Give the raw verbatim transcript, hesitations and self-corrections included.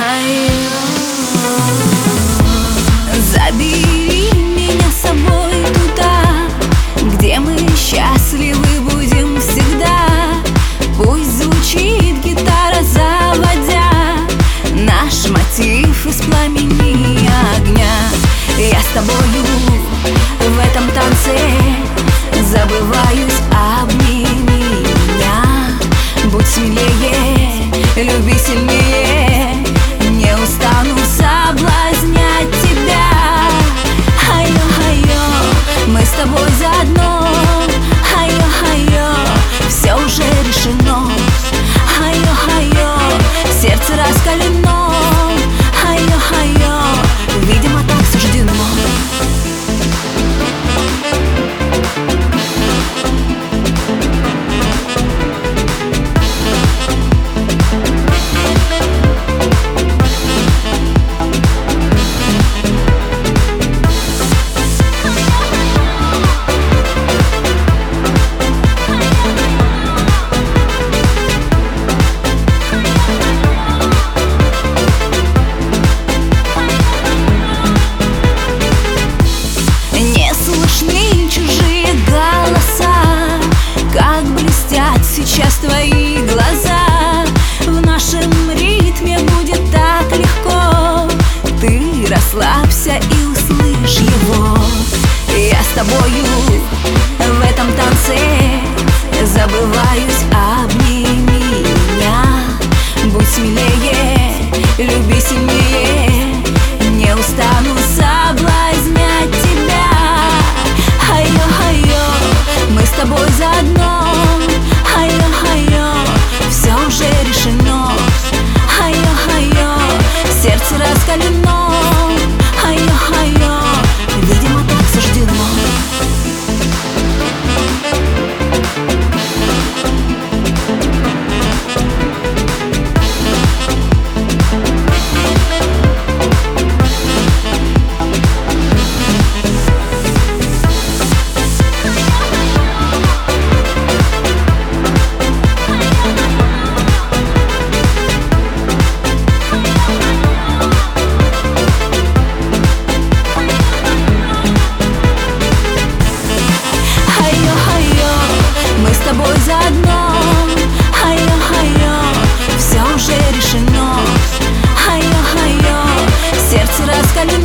Забери меня с собой туда, где мы счастливы будем всегда. Пусть звучит гитара, заводя наш мотив из пламени огня. Я с тобою в этом танце забываюсь, обними меня. Будь смелее, люби сильнее, не устану соблазнять тебя. Айо-айо, мы с тобой заодно. Айо-айо, все уже решено. Айо-айо, сердце раскалено. Айо-айо, видимо, так суждено. Чужие голоса, как блестят сейчас твои глаза. В нашем ритме будет так легко. Ты расслабься и услышь его. Я с тобою в этом танце забываюсь, обними меня. Будь смелее, люби сильнее, не устану соблазнять тебя. Айо-айо, мы с тобой заодно. Айо-айо, все уже решено. Айо-айо, сердце раскалено. Айо-айо, видимо, так суждено. Заодно. Айо-айо, все уже решено. Айо-айо, сердце раскалено.